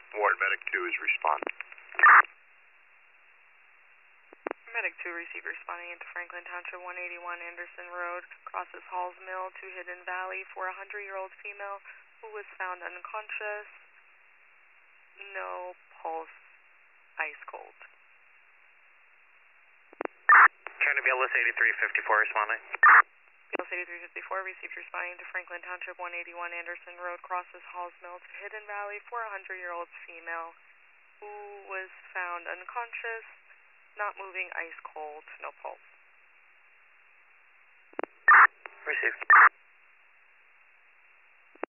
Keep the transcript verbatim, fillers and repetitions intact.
Ward Medic two is responding. Medic two receive responding into Franklin Township, one eighty-one Anderson Road, crosses Halls Mill to Hidden Valley for a hundred-year-old female who was found unconscious, no pulse, ice cold. Trying to be L S eighty-three fifty-four responding. B L S eighty-three fifty-four received responding to Franklin Township, one eighty-one Anderson Road, crosses Halls Mill to Hidden Valley for a hundred-year-old female who was found unconscious, not moving, ice cold, no pulse. Received.